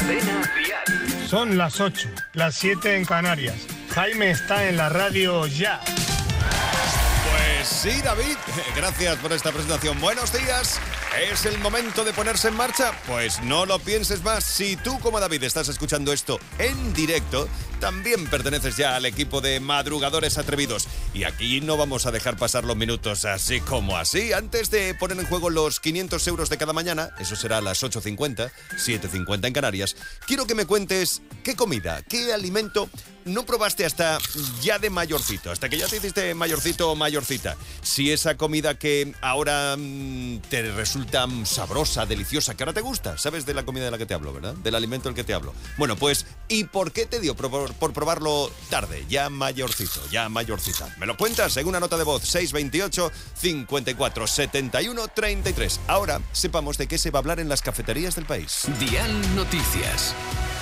Cadena Dial. Son las 8, las 7 en Canarias. Jaime está en la radio ya. Pues sí, David, gracias por esta presentación. Buenos días. ¿Es el momento de ponerse en marcha? Pues no lo pienses más. Si tú, como David, estás escuchando esto en directo, también perteneces ya al equipo de madrugadores atrevidos. Y aquí no vamos a dejar pasar los minutos así como así. Antes de poner en juego los 500 euros de cada mañana, eso será a las 8:50, 7:50 en Canarias, quiero que me cuentes qué comida, qué alimento no probaste hasta ya de mayorcito, hasta que ya te hiciste mayorcito o mayorcita. Si esa comida que ahora te resulta sabrosa, deliciosa, que ahora te gusta, ¿sabes de la comida de la que te hablo, verdad? Del alimento del que te hablo. Bueno, pues, ¿y por qué te dio por probarlo tarde, ya mayorcito, ya mayorcita? Me lo cuentas en una nota de voz, 628 54 71 33. Ahora sepamos de qué se va a hablar en las cafeterías del país. Dial Noticias.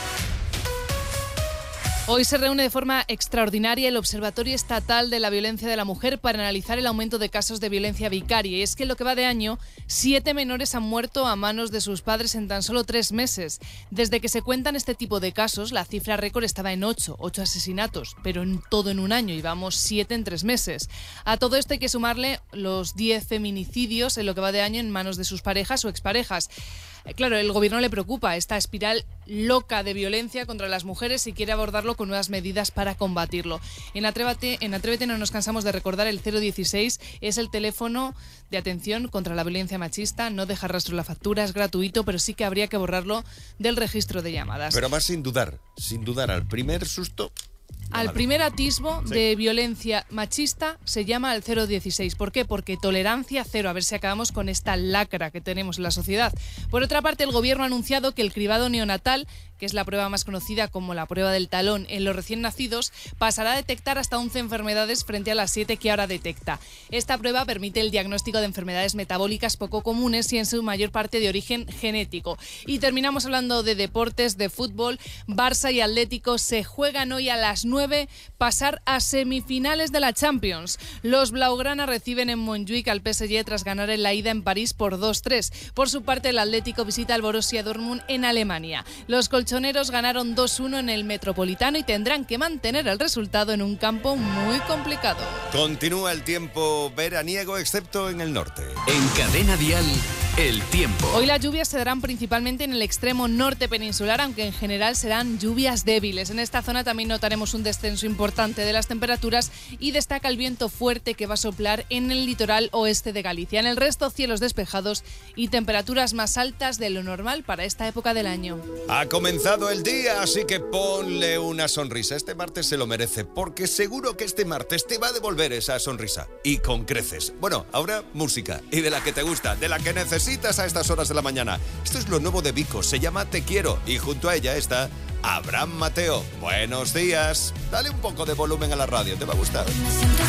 Hoy se reúne de forma extraordinaria el Observatorio Estatal de la Violencia de la Mujer para analizar el aumento de casos de violencia vicaria. Y es que en lo que va de año, 7 menores han muerto a manos de sus padres en tan solo 3 meses. Desde que se cuentan este tipo de casos, la cifra récord estaba en 8 asesinatos, pero en todo en un año, y vamos 7 en 3 meses. A todo esto hay que sumarle los 10 feminicidios en lo que va de año en manos de sus parejas o exparejas. Claro, el gobierno le preocupa esta espiral loca de violencia contra las mujeres y quiere abordarlo con nuevas medidas para combatirlo. En Atrévete no nos cansamos de recordar el 016, es el teléfono de atención contra la violencia machista. No deja rastro en la factura, es gratuito, pero sí que habría que borrarlo del registro de llamadas. Pero más sin dudar, al primer susto... Al primer atisbo de violencia machista se llama al 016. ¿Por qué? Porque tolerancia cero. A ver si acabamos con esta lacra que tenemos en la sociedad. Por otra parte, el gobierno ha anunciado que el cribado neonatal, que es la prueba más conocida como la prueba del talón en los recién nacidos, pasará a detectar hasta 11 enfermedades frente a las 7 que ahora detecta. Esta prueba permite el diagnóstico de enfermedades metabólicas poco comunes y en su mayor parte de origen genético. Y terminamos hablando de deportes, de fútbol. Barça y Atlético se juegan hoy a las 9 pasar a semifinales de la Champions. Los blaugrana reciben en Montjuic al PSG tras ganar en la ida en París por 2-3. Por su parte, el Atlético visita al Borussia Dortmund en Alemania. Los colchoneros ganaron 2-1 en el Metropolitano y tendrán que mantener el resultado en un campo muy complicado. Continúa el tiempo veraniego, excepto en el norte. En Cadena Dial, el tiempo. Hoy las lluvias se darán principalmente en el extremo norte peninsular, aunque en general serán lluvias débiles. En esta zona también notaremos un descenso importante de las temperaturas y destaca el viento fuerte que va a soplar en el litoral oeste de Galicia. En el resto, cielos despejados y temperaturas más altas de lo normal para esta época del año. Ha comenzado el día, así que ponle una sonrisa. Este martes se lo merece, porque seguro que este martes te va a devolver esa sonrisa. Y con creces. Bueno, ahora música. Y de la que te gusta, de la que necesitas a estas horas de la mañana. Esto es lo nuevo de Vico, se llama Te Quiero. Y junto a ella está Abraham Mateo. Buenos días. Dale un poco de volumen a la radio, te va a gustar. Hoy me siento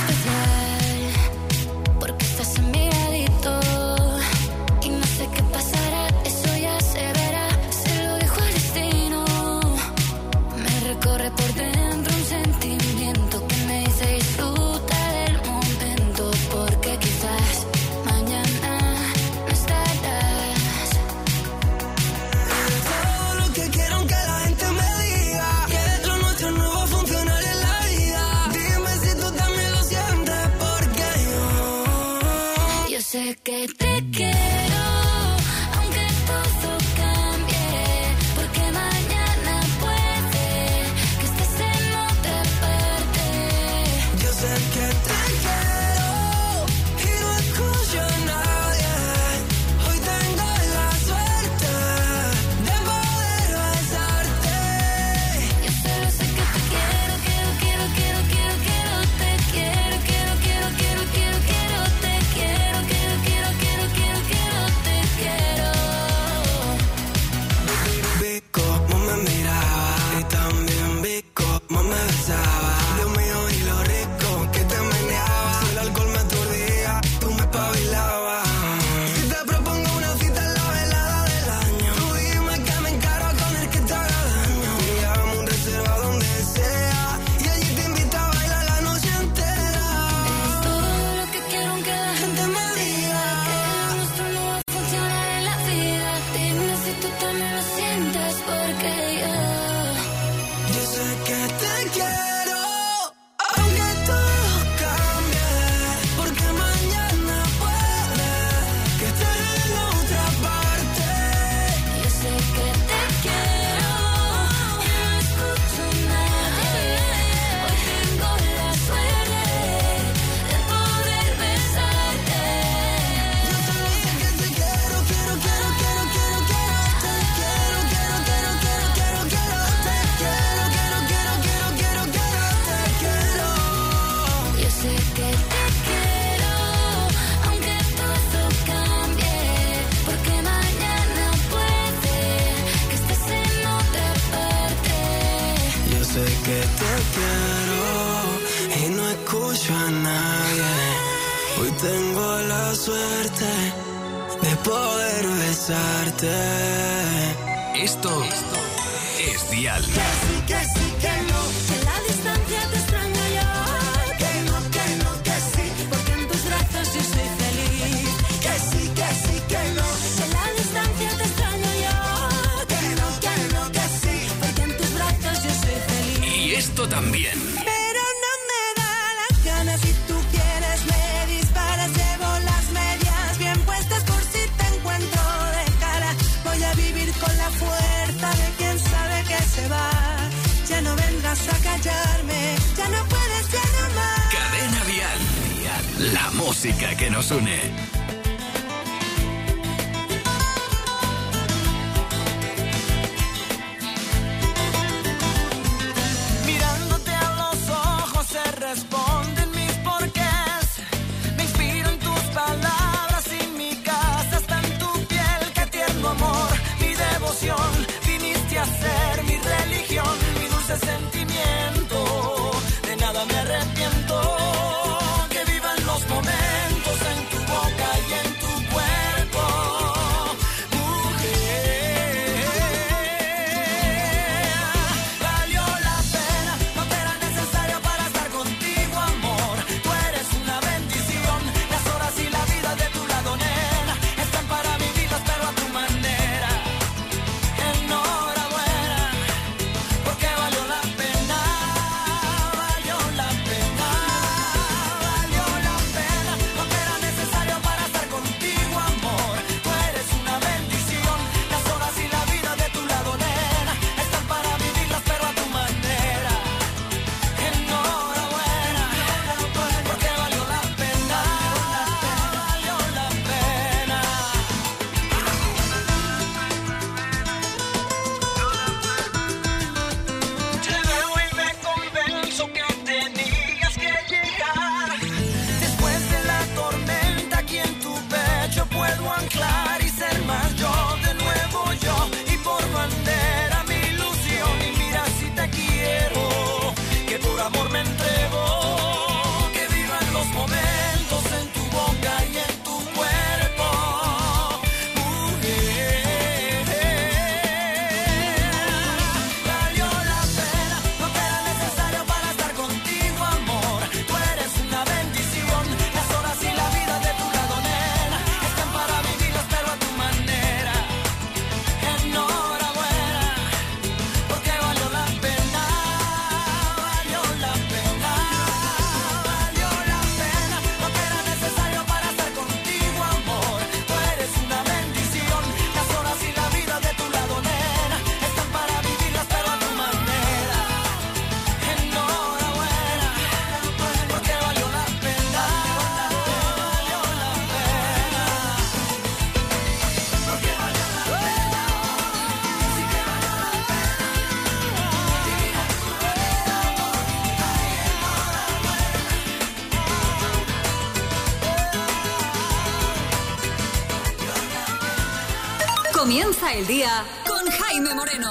especial, porque estás en mi ladito. Y no sé qué pasará, eso ya se verá. Se lo dejo al destino. Me recorre por dentro un sentimiento que me dice disfruta del momento, porque quizás mañana no estarás. Todo lo que quiero que la gente me diga, que lo nuestro no va a funcionar en la vida. Dime si tú también lo sientes. quiero y no escucho a nadie. Hoy tengo la suerte de poder besarte. Esto es Dial. Que sí, que no. En la distancia te extraño yo. Que no, que sí. Porque en tus brazos yo soy feliz. Que sí, que no. En la distancia te extraño yo. Que no, que sí. Porque en tus brazos yo soy feliz. Y esto también. Pero no me da las ganas. Si tú quieres me disparas. Llevo las medias bien puestas por si te encuentro de cara. Voy a vivir con la fuerza de quien sabe que se va. Ya no vengas a callarme. Ya no puedes, ya no más. Cadena Dial. La música que nos une. Mirándote a los ojos se responden mis porqués. Me inspiro en tus palabras y mi casa está en tu piel. Qué tierno amor, mi devoción. Viniste a ser mi religión, mi dulce sentimiento. De nada me arrepiento. Que vivan los momentos en tu boca y en tu cuerpo. Mujer, valió la pena, no te era necesario para estar contigo, amor. Tú eres una bendición, las horas y la vida de tu lado, nena, están para vivirlas pero a tu manera. Enhorabuena, porque valió la pena, valió la pena, valió la pena. No te era necesario para estar contigo, amor. Tú eres una bendición, las horas y la vida de tu lado, nena, están para vivirlas pero a tu manera. Enhorabuena, porque valió la pena, valió la pena. Te veo y me convenzo que tenías que llegar. Después de la tormenta aquí en tu pecho puedo anclar y ser más yo, de nuevo yo. Y por bandera mi ilusión. Y mira si te quiero, que por amor me entrego. Que vivan los momentos en tu boca y en tu cuerpo. Mujer, valió la pena, no te era necesario para estar contigo, amor. Tú eres una bendición, las horas y la vida de tu lado, nena, están para vivirlas pero a tu manera. Enhorabuena, porque valió la pena, valió la pena, valió la pena. No te era necesario para estar contigo, amor. Tú eres una bendición, las horas y la vida de tu lado, nena, están para vivirlas pero a tu manera. Enhorabuena, porque valió la pena, valió la pena, porque valió la pena, sí que valió la Comienza el día con Jaime Moreno.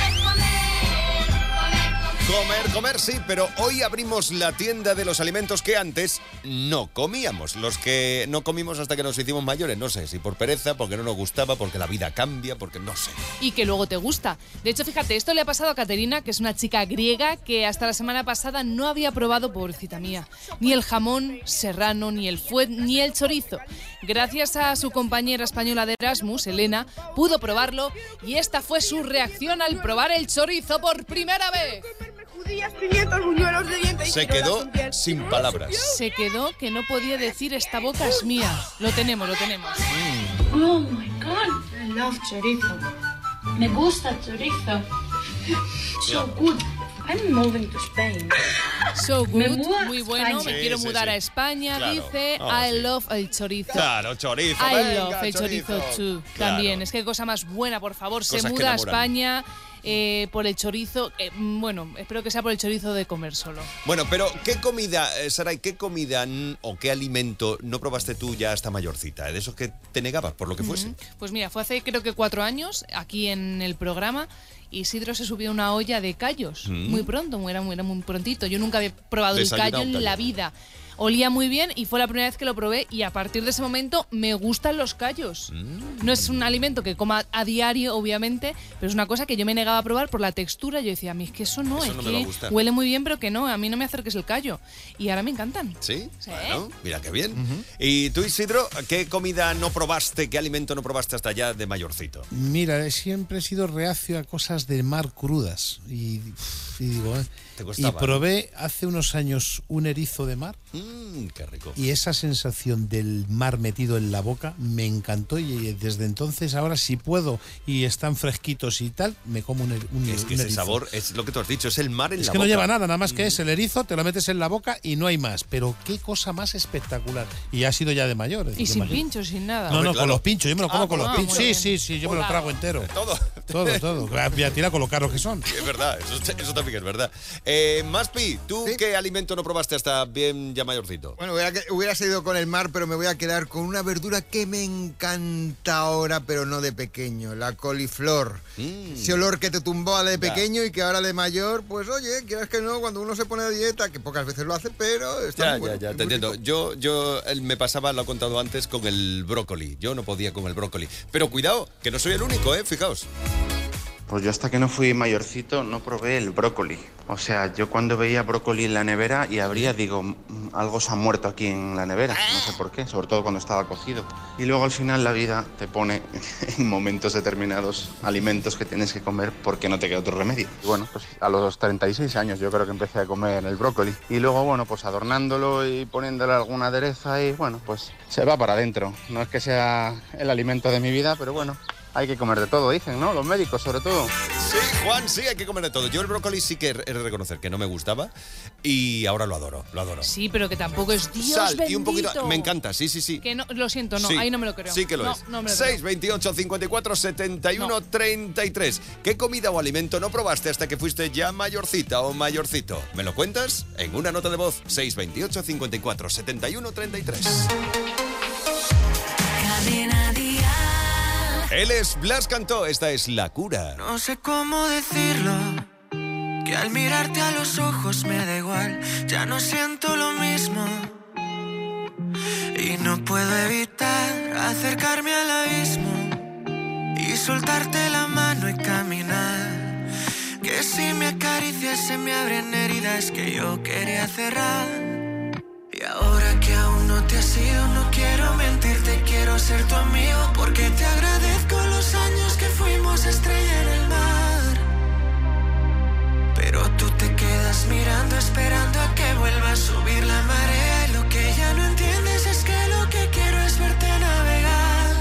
Comer, sí, pero hoy abrimos la tienda de los alimentos que antes no comíamos. Los que no comimos hasta que nos hicimos mayores. No sé, si por pereza, porque no nos gustaba, porque la vida cambia, porque no sé. Y que luego te gusta. De hecho, fíjate, esto le ha pasado a Caterina, que es una chica griega que hasta la semana pasada no había probado, pobrecita mía, ni el jamón serrano, ni el fuet, ni el chorizo. Gracias a su compañera española de Erasmus, Elena, pudo probarlo y esta fue su reacción al probar el chorizo por primera vez. Judías, pimientos, buñuelos de diente y Se ciruelas quedó con piel. sin palabras. Se quedó que no podía decir esta boca es mía. Lo tenemos. Oh my god, I love chorizo. Me gusta el chorizo. So good. I'm moving to Spain. So Me good, mudo a muy bueno, España. me quiero Sí, mudar sí. a España, Claro. dice, Oh, I sí. love el chorizo. Claro, chorizo. I venga, love el chorizo too. Claro. También, es que cosa más buena, por favor. Se Cosas que muda a enamoran. España por el chorizo. Bueno, espero que sea por el chorizo de comer solo. Bueno, pero ¿qué comida, Saray, qué comida o qué alimento no probaste tú ya hasta mayorcita? De esos que te negabas, por lo que fuese. Pues mira, fue hace creo que 4 años, aquí en el programa, Isidro se subió a una olla de callos, muy pronto, era muy prontito. Yo nunca había probado el callo en la vida. Olía muy bien y fue la primera vez que lo probé y a partir de ese momento me gustan los callos. No es un alimento que coma a diario, obviamente, pero es una cosa que yo me negaba a probar por la textura. Yo decía, a mí es que eso no que huele muy bien, pero que no, a mí no me acerques el callo. Y ahora me encantan. ¿Sí? Bueno, mira qué bien. ¿Y tú, Isidro, qué comida no probaste, qué alimento no probaste hasta ya de mayorcito? Mira, siempre he sido reacio a cosas de mar crudas y digo, ¿Te costaba, y probé hace unos años un erizo de mar. Qué rico. Y esa sensación del mar metido en la boca me encantó y desde entonces ahora si puedo y están fresquitos y tal, me como un Es que ese erizo. sabor es lo que tú has dicho, es el mar en la boca. Es que no lleva nada más que es el erizo, te lo metes en la boca y no hay más. Pero qué cosa más espectacular. Y ha sido ya de mayor. Y sin pinchos, sin nada. No, claro. Con los pinchos, yo me lo como con los pinchos. muy Sí, yo me lo trago entero. Todo. Mira, tira con lo caros que son. Es verdad, eso también es verdad. Maspi, ¿tú qué alimento no probaste hasta bien ya mayorcito? Bueno, hubiera seguido con el mar, pero me voy a quedar con una verdura que me encanta ahora, pero no de pequeño, la coliflor. Ese olor que te tumbó de pequeño y que ahora de mayor, pues oye, quieras que no, cuando uno se pone a dieta, que pocas veces lo hace, pero está muy bueno, Ya, te entiendo. Yo me pasaba, lo he contado antes, con el brócoli. Yo no podía con el brócoli. Pero cuidado, que no soy el único, fijaos. Pues yo hasta que no fui mayorcito no probé el brócoli. O sea, yo cuando veía brócoli en la nevera y abría, digo, algo se ha muerto aquí en la nevera. No sé por qué, sobre todo cuando estaba cocido. Y luego al final la vida te pone en momentos determinados alimentos que tienes que comer porque no te queda otro remedio. Y bueno, pues a los 36 años yo creo que empecé a comer el brócoli. Y luego, bueno, pues adornándolo y poniéndole alguna adereza y bueno, pues se va para adentro. No es que sea el alimento de mi vida, pero bueno. Hay que comer de todo, dicen, ¿no? Los médicos, sobre todo. Sí, Juan, sí, hay que comer de todo. Yo el brócoli sí que he de reconocer que no me gustaba y ahora lo adoro. Sí, pero que tampoco es Dios Sal bendito. Y un poquito... Me encanta, sí. Que no, lo siento, no, Sí, ahí no me lo creo. Sí que lo es. No me lo 6, 28, 54, 71, 33. ¿Qué comida o alimento no probaste hasta que fuiste ya mayorcita o mayorcito? ¿Me lo cuentas? En una nota de voz. 6, 28, 54, 71, 33. Él es Blas Cantó, esta es La Cura. No sé cómo decirlo, que al mirarte a los ojos me da igual, ya no siento lo mismo. Y no puedo evitar acercarme al abismo y soltarte la mano y caminar. Que si me acaricias se me abren heridas que yo quería cerrar. Y ahora que aún no te has ido, no quiero mentirte, quiero ser tu amigo, porque te agradezco los años que fuimos estrella en el mar. Pero tú te quedas mirando, esperando a que vuelva a subir la marea. Y lo que ya no entiendes es que lo que quiero es verte navegar.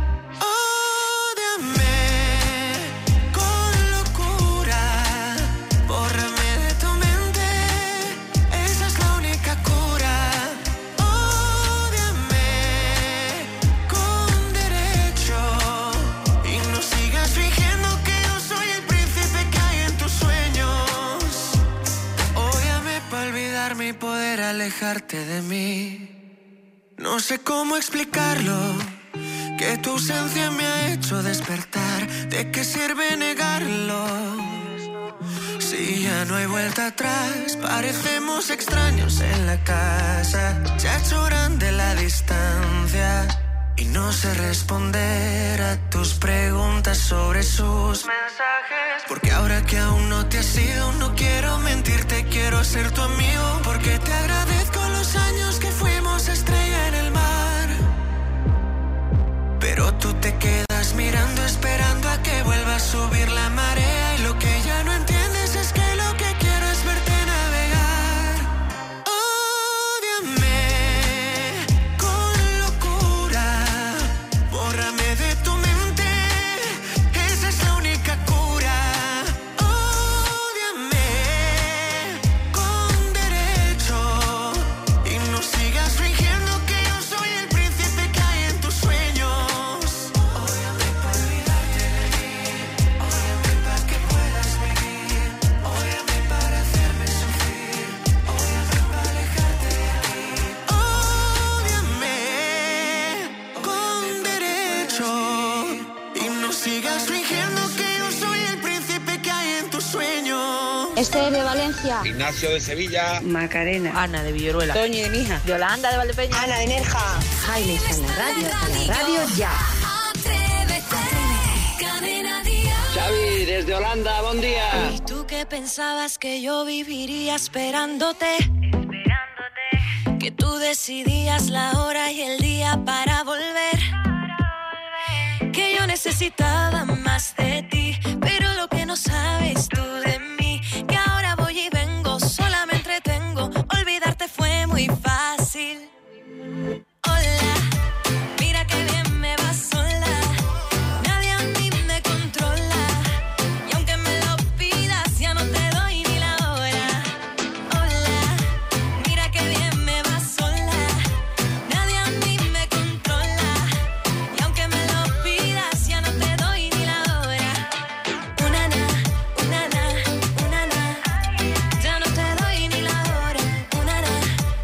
Ódiame con locura, bórrame de tu mente, esa es la única cura. Ódiame con derecho y no sigas fingiendo que yo soy el príncipe que hay en tus sueños. Ódiame para olvidarme y poder alejarte de mí. No sé cómo explicarlo, que tu ausencia me ha hecho despertar. ¿De qué sirve negarlo? Si ya no hay vuelta atrás, parecemos extraños en la casa. Ya hecho grande la distancia y no sé responder a tus preguntas sobre sus mensajes. Porque ahora que aún no te has ido, no quiero mentirte, quiero ser tu amigo, porque te agradezco los años que fuimos estrella en el mar. Pero tú te quedas mirando, esperando a que vuelva a subir la marea. Y lo que ya no entiendes es que lo que quiero es verte navegar. Ódiame con locura, bórrame de tu mente, esa es la única cura. Ódiame con derecho y no sigas fingiendo que yo soy el príncipe que hay en tus sueños. Ódiame para olvidarte de mí, ódiame Esther de Valencia. Ignacio de Sevilla. Macarena. Ana de Villoruela. Toñi de Mija. Yolanda de Valdepeña. Ana de Nerja. Jaime está en la radio ya. Xavi, desde Holanda, buen día. ¿Y tú qué pensabas que yo viviría esperándote? Que tú decidías la hora y el día para volver. Que yo necesitaba más de ti, pero lo que no sabes tú de mí, que ahora voy y vengo, sola me entretengo, olvidarte fue muy fácil. Hola, mira que bien me va sola, nadie a mí me controla, y aunque me lo pidas ya no te doy ni la hora. Hola, mira que bien me va sola, nadie a mí me controla, y aunque me lo pidas ya no te doy ni la hora. Una na, ya no te doy ni la hora. Una na,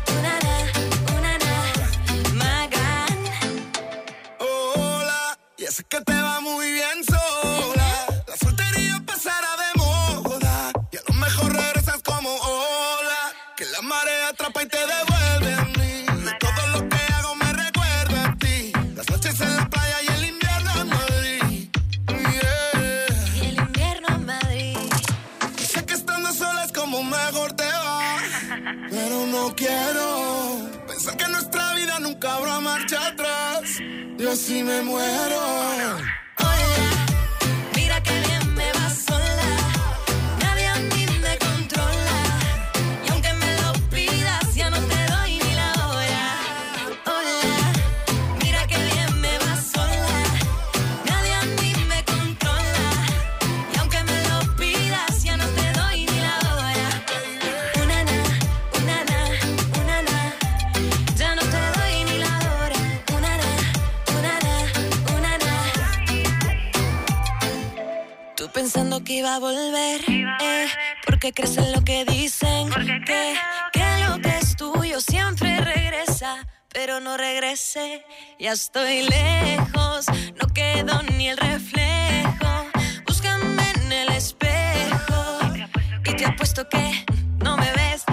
Magan. Hola, y es que te va muy bien sola. La soltería pasará de moda y a lo mejor regresas como ola, que la marea atrapa y te devuelve a mí. Y todo lo que hago me recuerda a ti. Las noches en la playa y el invierno en Madrid. Yeah. Y el invierno en Madrid. Y sé que estando sola es como mejor te va, pero no quiero pensar que nuestra vida nunca habrá marcha atrás. Y así me muero. Hola, mira que bien me va sola, nadie a mí me controla, y aunque me lo pidas ya no te doy ni la hora. Hola, mira que bien me va sola, nadie a mí me controla, y aunque me lo pidas ya no te doy ni la hora. Una na, ya no te doy ni la hora. Una na. Tú pensando que iba a volver, porque crees en lo que dicen, que lo que es tuyo siempre regresa, pero no regresé, ya estoy lejos, no quedó ni el reflejo, búscame en el espejo, y te apuesto que no me ves,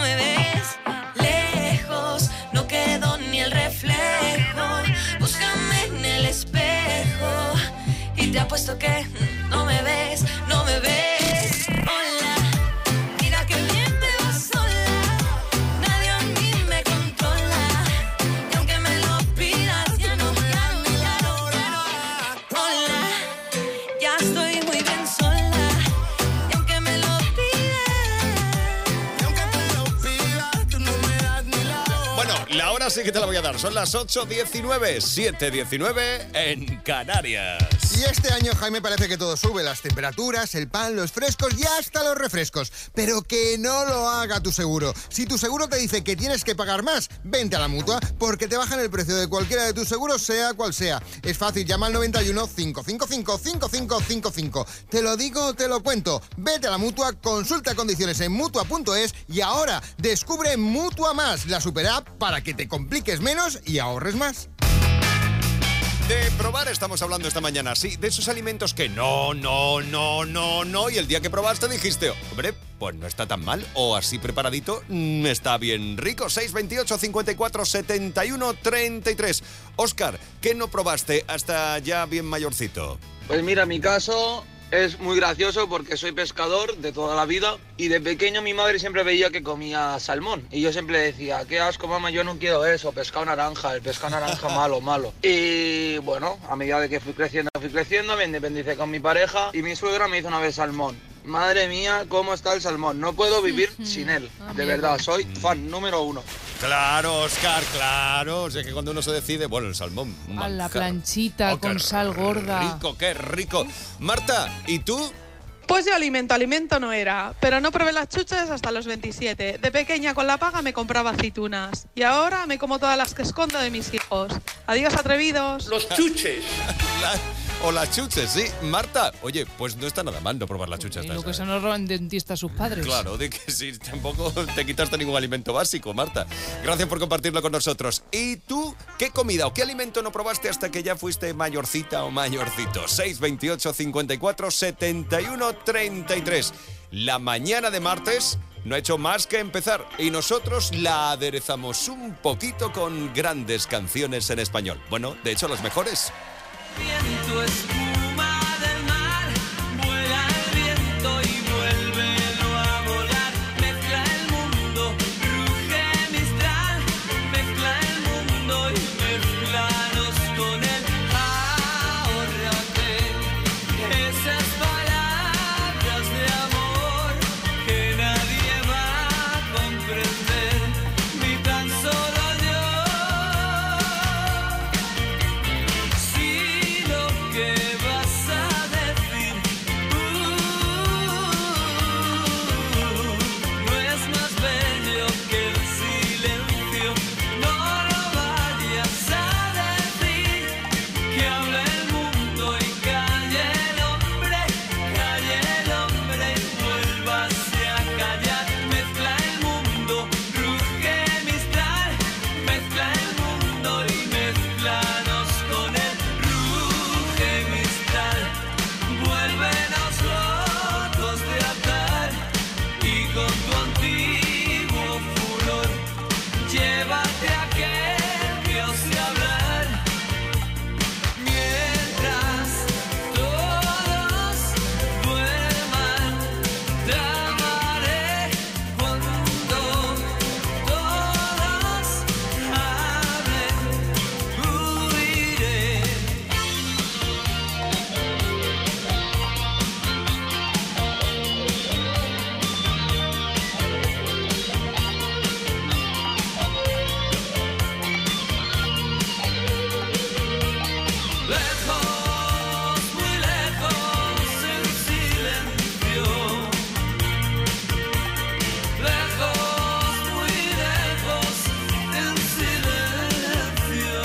lejos, no quedó ni el reflejo, búscame en el espejo, y te apuesto que no me ves, hola, mira que bien me va sola, nadie a mí me controla, y aunque me lo pidas ya no me la hora. Hola, ya estoy muy bien sola, y aunque me lo pidas, tú no me das ni la hora. Bueno, la hora sí que te la voy a dar. Son las 8:19, 7:19 en Canarias. Y este año, Jaime, parece que todo sube, las temperaturas, el pan, los frescos y hasta los refrescos. Pero que no lo haga tu seguro. Si tu seguro te dice que tienes que pagar más, vente a la Mutua, porque te bajan el precio de cualquiera de tus seguros, sea cual sea. Es fácil, llama al 91 555 5555. Te lo digo, te lo cuento. Vete a la Mutua, consulta condiciones en Mutua.es y ahora descubre Mutua Más, la super app para que te compliques menos y ahorres más. De probar estamos hablando esta mañana, sí, de esos alimentos que no, y el día que probaste dijiste, hombre, pues no está tan mal, o así preparadito, está bien rico. 628 54 71 33. Óscar, ¿qué no probaste hasta ya bien mayorcito? Pues mira, mi caso es muy gracioso porque soy pescador de toda la vida y de pequeño mi madre siempre veía que comía salmón y yo siempre decía, qué asco mamá, yo no quiero eso, pescado naranja, el pescado naranja malo. Y bueno, a medida de que fui creciendo, me independicé con mi pareja y mi suegra me hizo una vez salmón. Madre mía, cómo está el salmón, no puedo vivir sin él, de verdad, soy fan número 1. Claro, Óscar, claro. O sea que cuando uno se decide, bueno, el salmón. A la planchita con sal gorda. Rico, qué rico. Marta, ¿y tú? Pues yo alimento no era, pero no probé las chuches hasta los 27. De pequeña con la paga me compraba aceitunas y ahora me como todas las que escondo de mis hijos. Adiós, atrevidos. Los chuches. O las chuches, sí. Marta, oye, pues no está nada mal no probar las chuchas. Lo que se nos roban dentistas sus padres. Claro, de que sí, tampoco te quitaste ningún alimento básico, Marta. Gracias por compartirlo con nosotros. ¿Y tú qué comida o qué alimento no probaste hasta que ya fuiste mayorcita o mayorcito? 628 54 71 33. La mañana de martes no ha hecho más que empezar y nosotros la aderezamos un poquito con grandes canciones en español. Bueno, de hecho, las mejores. Viento, espuma del mar, vuela el viento y vuélvelo a volar. Mezcla el mundo, ruge Mistral, mezcla el mundo y mezclanos con él. Ahórrate esas palabras de amor que nadie va a comprender, ni tan solo yo. Si lo que vas a decir no es más bello que el silencio, no lo vayas a decir. Que hable el mundo y calle el hombre y vuélvase a callar. Mezcla el mundo, ruge Mistral, mezcla el mundo y mezclanos con él. Ruge Mistral, vuélvenos locos de atar y con tu antiguo furor llévate a aquel que ose hablar. Mientras todos duerman, te amaré. Cuando todos hablen, huiré. Lejos, muy lejos, en silencio. Lejos, muy lejos, en silencio.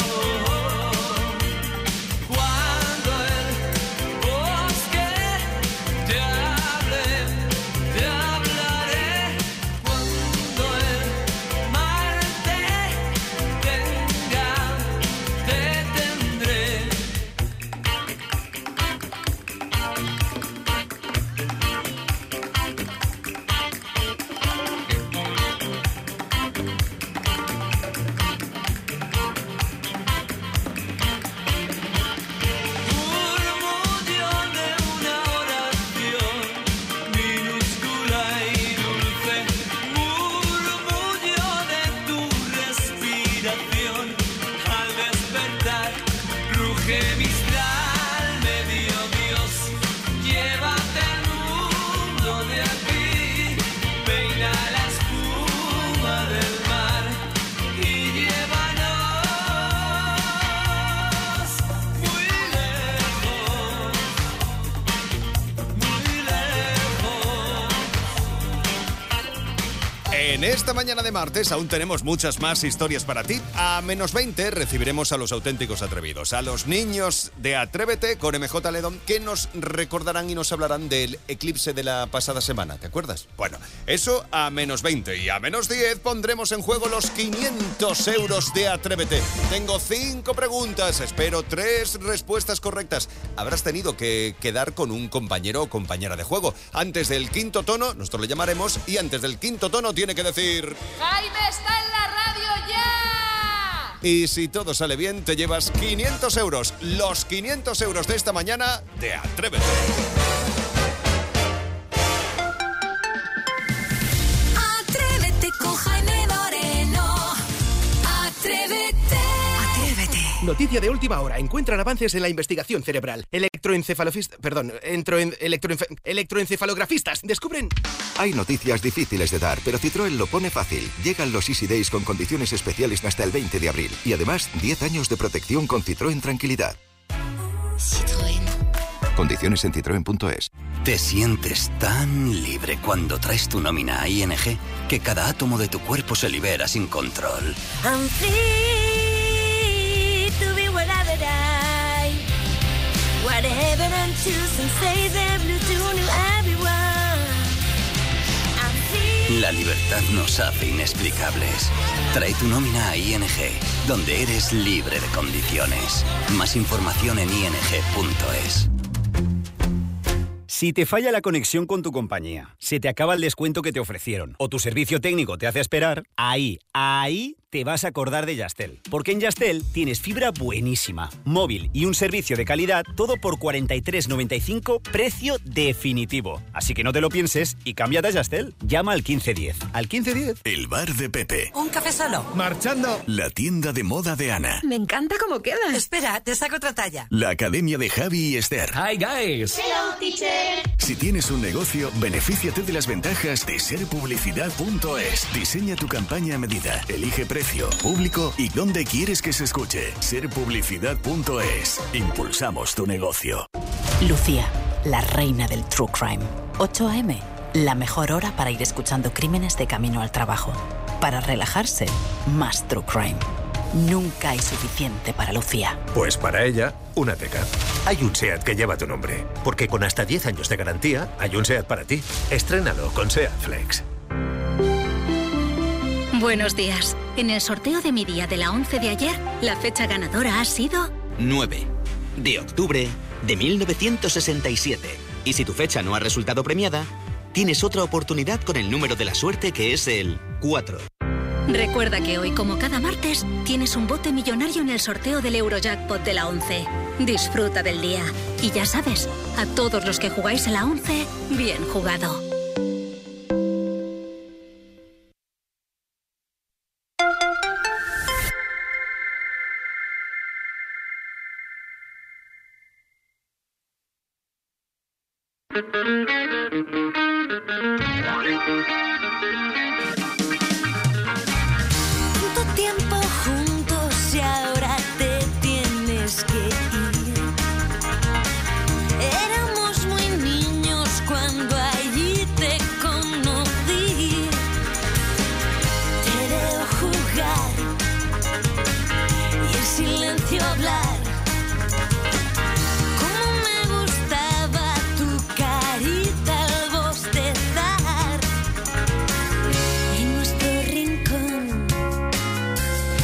Cuando el bosque te hable, te hablaré. Cuando el mar te tenga, te tendré. Murmullo de una oración minúscula y dulce, murmullo de tu respiración. Al despertar, ruge Mistral, medio Dios, llévate el mundo de aquí, peina la espuma del mar y llévanos muy lejos, muy lejos. En esta mañana de martes aún tenemos muchas más historias para ti. A -20 recibiremos a los auténticos atrevidos, a los niños de Atrévete con MJ Ledón, que nos recordarán y nos hablarán del eclipse de la pasada semana. ¿Te acuerdas? Bueno, eso a -20 y a -10 pondremos en juego los 500 euros de Atrévete. Tengo 5 preguntas, espero 3 respuestas correctas. Habrás tenido que quedar con un compañero o compañera de juego. Antes del quinto tono, nosotros le llamaremos, y antes del quinto tono tiene que decir: ¡Jaime está en la radio ya! y si todo sale bien, te llevas 500 euros. Los 500 euros de esta mañana de Atrévete. Atrévete con Jaime Moreno. Atrévete. Atrévete. Noticia de última hora. Encuentran avances en la investigación cerebral. Electroencefalografistas descubren... Hay noticias difíciles de dar, pero Citroën lo pone fácil. Llegan los Easy Days con condiciones especiales hasta el 20 de abril. Y además, 10 años de protección con Citroën Tranquilidad. Citroën. Condiciones en citroen.es. Te sientes tan libre cuando traes tu nómina a ING que cada átomo de tu cuerpo se libera sin control. I'm free to be whatever I whatever I'm choosing, say the blue to new everyone. I'm free. La libertad nos hace inexplicables. Trae tu nómina a ING, donde eres libre de condiciones. Más información en ing.es. Si te falla la conexión con tu compañía, se te acaba el descuento que te ofrecieron o tu servicio técnico te hace esperar, ahí te vas a acordar de Yastel. Porque en Yastel tienes fibra buenísima, móvil y un servicio de calidad, todo por 43,95, precio definitivo. Así que no te lo pienses y cámbiate a Yastel. Llama al 1510. ¿Al 1510? El bar de Pepe. Un café solo. Marchando. La tienda de moda de Ana. Me encanta cómo queda. Espera, te saco otra talla. La academia de Javi y Esther. Hi, guys. Hello, teacher. Si tienes un negocio, benefíciate de las ventajas de serpublicidad.es. Diseña tu campaña a medida. Elige precio, público y dónde quieres que se escuche. Serpublicidad.es. Impulsamos tu negocio. Lucía, la reina del True Crime. 8 a.m., la mejor hora para ir escuchando crímenes de camino al trabajo. Para relajarse, más True Crime. Nunca hay suficiente para Lucía. Pues para ella, una Teca. Hay un SEAT que lleva tu nombre, porque con hasta 10 años de garantía, hay un SEAT para ti. Estrénalo con SEAT Flex. Buenos días. En el sorteo de mi día de la 11 de ayer, la fecha ganadora ha sido 9 de octubre de 1967. Y si tu fecha no ha resultado premiada, tienes otra oportunidad con el número de la suerte, que es el 4. Recuerda que hoy, como cada martes, tienes un bote millonario en el sorteo del Eurojackpot de la 11. Disfruta del día. Y ya sabes, a todos los que jugáis a la 11, bien jugado. Tanto tiempo juntos y ahora te tienes que ir. Éramos muy niños cuando allí te conocí. Te veo jugar y en silencio hablar. Cómo me gustaba tu carita al bostezar. En nuestro rincón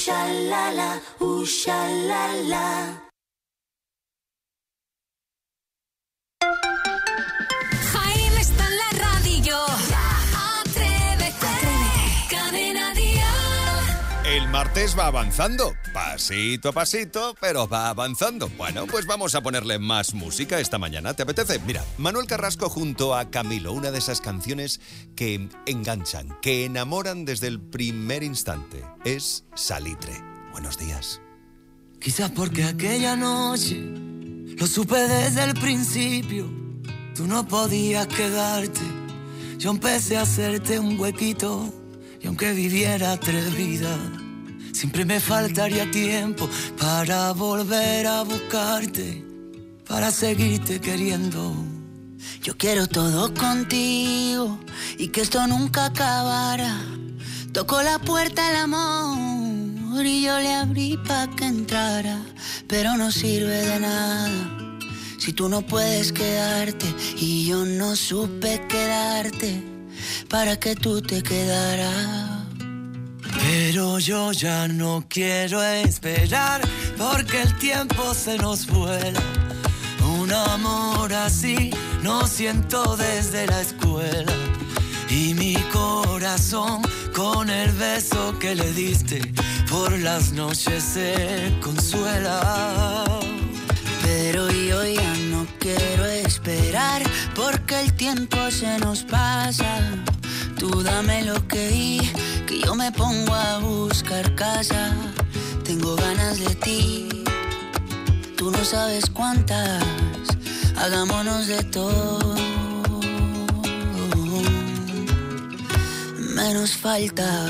shalala, shalala. Jaime está en la radio. Atrévete. Cadena Dial. El martes va avanzando, pasito a pasito, pero va avanzando. Bueno, pues vamos a ponerle más música esta mañana. ¿Te apetece? Mira, Manuel Carrasco junto a Camilo, una de esas canciones que enganchan, que enamoran desde el primer instante. Es Salitre. Buenos días. Quizás porque aquella noche lo supe desde el principio. Tú no podías quedarte. Yo empecé a hacerte un huequito. Y aunque viviera 3 vidas, siempre me faltaría tiempo para volver a buscarte, para seguirte queriendo. Yo quiero todo contigo y que esto nunca acabara. Tocó la puerta el amor y yo le abrí pa' que entrara, pero no sirve de nada si tú no puedes quedarte y yo no supe quedarte para que tú te quedaras. Pero yo ya no quiero esperar porque el tiempo se nos vuela. Un amor así no siento desde la escuela. Y mi corazón con el beso que le diste por las noches se consuela. Pero yo ya no quiero esperar porque el tiempo se nos pasa. Tú dame lo que yo me pongo a buscar casa. Tengo ganas de ti, tú no sabes cuántas. Hagámonos de todo, menos falta.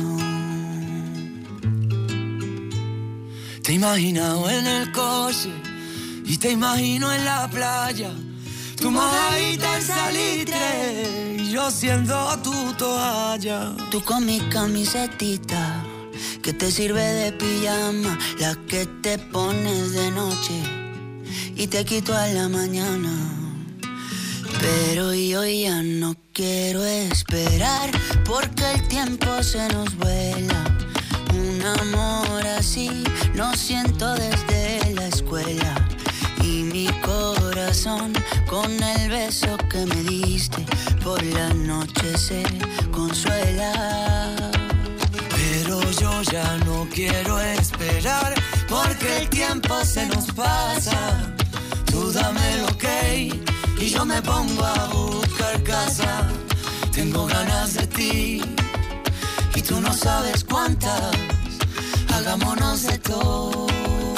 Te he imaginado en el coche y te imagino en la playa. Tu mojadita en salitre y yo siendo tu toalla. Tú con mi camisetita que te sirve de pijama, la que te pones de noche y te quito a la mañana. Pero yo ya no quiero esperar porque el tiempo se nos vuela. Un amor así no siento desde la escuela. Y mi corazón con el beso que me diste por la noche se consuela. Pero yo ya no quiero esperar porque el tiempo se nos pasa. Tú dame lo que y yo me pongo a buscar casa. Tengo ganas de ti y tú no sabes cuántas. Hagámonos de todo,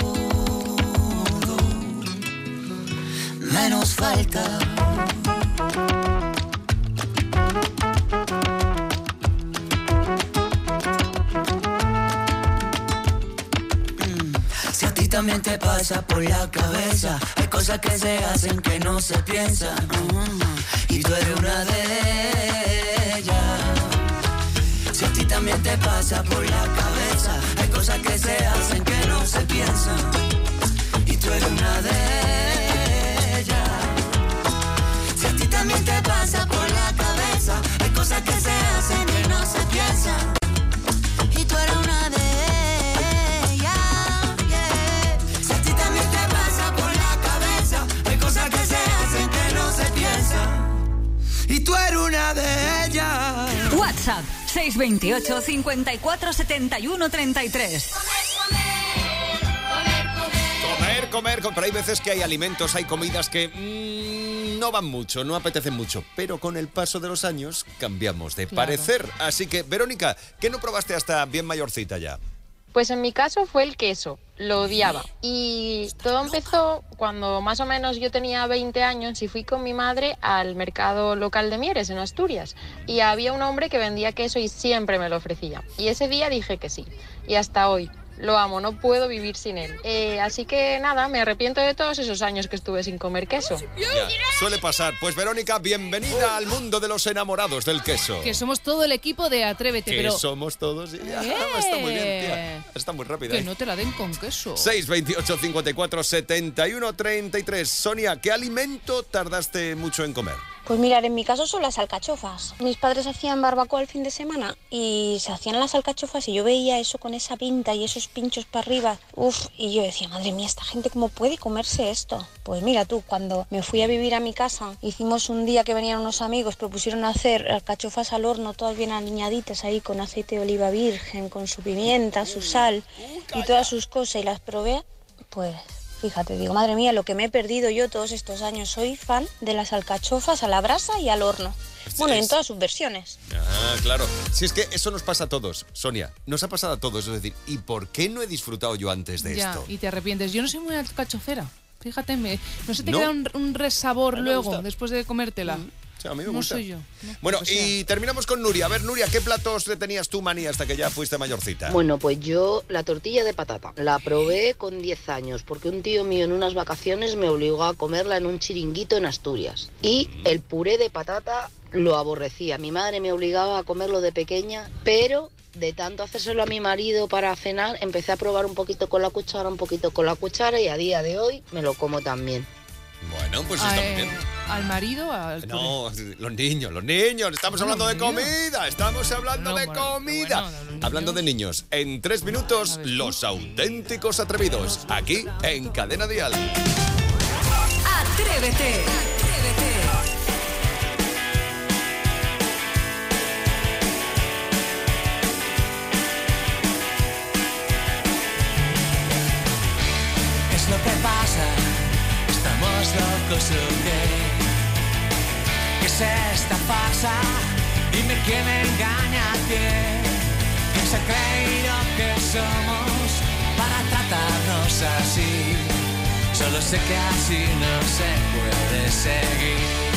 menos falta. Si a ti también te pasa por la cabeza, hay cosas que se hacen que no se piensan, y tú eres una de ellas. Si a ti también te pasa por la cabeza, hay cosas que se hacen que no se piensan, y tú eres una de ellas. Si a ti también te pasa por la cabeza, hay cosas que se hacen que no se piensan, y tú eres una de ellas, yeah. Si a ti también te pasa por la cabeza, hay cosas que se hacen que no se piensan, y tú eres una de ellas. WhatsApp 628 54 71 33. Comer, pero hay veces que hay alimentos, hay comidas que no van mucho, no apetecen mucho, pero con el paso de los años cambiamos de parecer. Así que, Verónica, ¿qué no probaste hasta bien mayorcita ya? Pues en mi caso fue el queso, lo odiaba. Y todo empezó cuando más o menos yo tenía 20 años y fui con mi madre al mercado local de Mieres, en Asturias. Y había un hombre que vendía queso y siempre me lo ofrecía. Y ese día dije que sí. Y hasta hoy lo amo, no puedo vivir sin él. Así que nada, me arrepiento de todos esos años que estuve sin comer queso. Ya, suele pasar. Pues Verónica, bienvenida al mundo de los enamorados del queso. Que somos todo el equipo de Atrévete, que pero... somos todos. Ya, está muy bien, tía. Está muy rápida. Que no te la den con queso. 628 54 71 33. Sonia, ¿qué alimento tardaste mucho en comer? Pues mirar, en mi caso son las alcachofas. Mis padres hacían barbacoa el fin de semana y se hacían las alcachofas y yo veía eso con esa pinta y esos pinchos para arriba. Uf, y yo decía, madre mía, esta gente cómo puede comerse esto. Pues mira tú, cuando me fui a vivir a mi casa, hicimos un día que venían unos amigos, propusieron hacer alcachofas al horno, todas bien aliñaditas ahí con aceite de oliva virgen, con su pimienta, su sal y todas sus cosas y las probé, pues... Fíjate, digo, madre mía, lo que me he perdido yo todos estos años. Soy fan de las alcachofas a la brasa y al horno. Bueno, en todas sus versiones. Ah, claro. Si es que eso nos pasa a todos, Sonia. Nos ha pasado a todos. Es decir, ¿y por qué no he disfrutado yo antes de esto? Y te arrepientes. Yo no soy muy alcachofera. Fíjate, no se te queda un resabor luego, después de comértela. Sí, a mí me no gusta. soy yo. No, bueno, y terminamos con Nuria. A ver, Nuria, ¿qué platos le tenías tú manía hasta que ya fuiste mayorcita? Bueno, pues yo la tortilla de patata la probé con 10 años porque un tío mío en unas vacaciones me obligó a comerla en un chiringuito en Asturias. Y el puré de patata lo aborrecía. Mi madre me obligaba a comerlo de pequeña, pero de tanto hacérselo a mi marido para cenar, empecé a probar un poquito con la cuchara, un poquito con la cuchara y a día de hoy me lo como también. Bueno, pues está muy bien. ¿Al marido? No, los niños. Estamos hablando de comida. Estamos hablando de comida. Hablando de niños. En 3 minutos, los auténticos atrevidos. Aquí, en Cadena Dial. Atrévete. Es lo que pasa. ¿Estamos locos o qué? ¿Qué es esta farsa? Dime quién me engaña a quién. ¿Quién se ha creído que somos para tratarnos así? Solo sé que así no se puede seguir.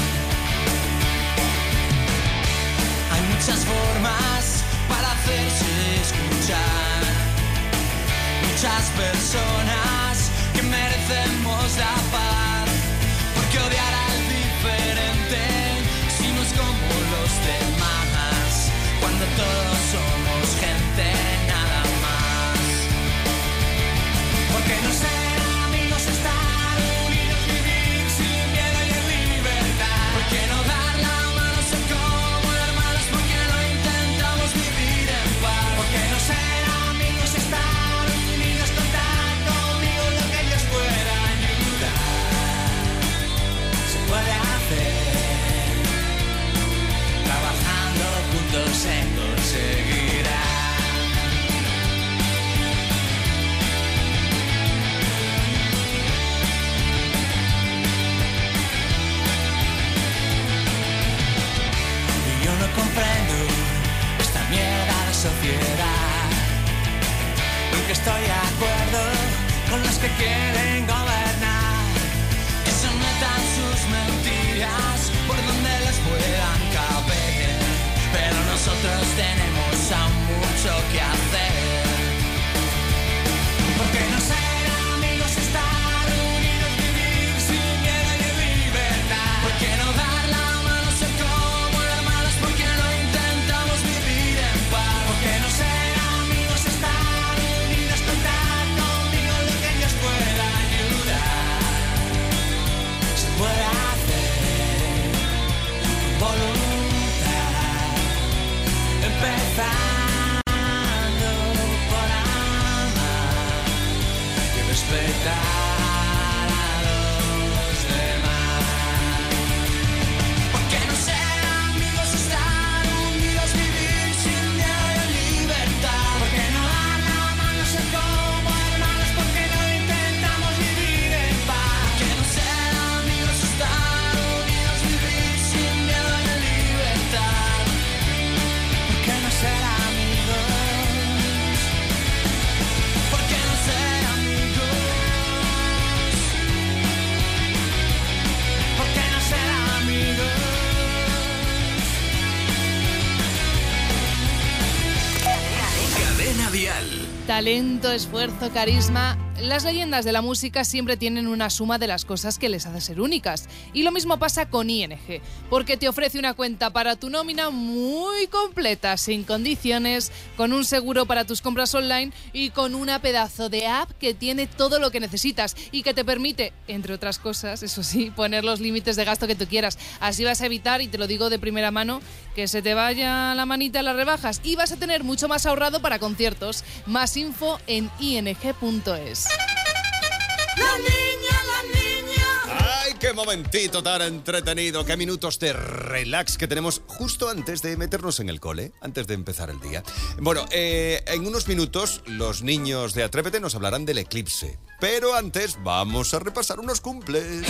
Hay muchas formas para hacerse escuchar. Muchas personas que merecemos la paz, porque odiar al diferente si no es como los demás, cuando todos somos gente nada más. Porque no ser amigos, estar unidos, vivir sin miedo y en libertad. Porque no dar la mano, ser como hermanos, porque no intentamos vivir en paz. Porque no ser amigos, estar unidos, contar conmigo lo que Dios pueda ayudar. Se puede hacer, trabajando juntos se conseguirá. Y yo no comprendo esta mierda de sociedad. Nunca estoy de acuerdo con los que quieren gobernar, que se metan sus mentiras por donde les puedan caber. Pero nosotros tenemos aún mucho que hacer. Porque no ser amigos, estar unidos, vivir sin miedo y en libertad. Porque no dar la mano, ser como hermanos, porque no intentamos vivir en paz. Porque no ser amigos, estar unidos, contar conmigo lo que Dios pueda ayudar. Se puede hacer con voluntad, empezando por amar y respetar a los demás. Porque no ser amigos, estar unidos, vivir sin miedo y en libertad. Porque no dar la mano, ser como hermanos, porque no intentamos vivir en paz. Porque no ser amigos, estar unidos, vivir sin miedo y en libertad. Porque no ser amigos, porque no ser amigos, porque no ser amigos. Cadena Dial. Talento, esfuerzo, carisma Las leyendas de la música siempre tienen una suma de las cosas que les hace ser únicas. Y lo mismo pasa con ING, porque te ofrece una cuenta para tu nómina muy completa, sin condiciones, con un seguro para tus compras online y con una pedazo de app que tiene todo lo que necesitas y que te permite, entre otras cosas, eso sí, poner los límites de gasto que tú quieras. Así vas a evitar, y te lo digo de primera mano, que se te vaya la manita a las rebajas y vas a tener mucho más ahorrado para conciertos. Más info en ing.es. La niña. ¡Ay, qué momentito tan entretenido! ¡Qué minutos de relax que tenemos justo antes de meternos en el cole, antes de empezar el día! Bueno, en unos minutos los niños de Atrévete nos hablarán del eclipse. Pero antes vamos a repasar unos cumples.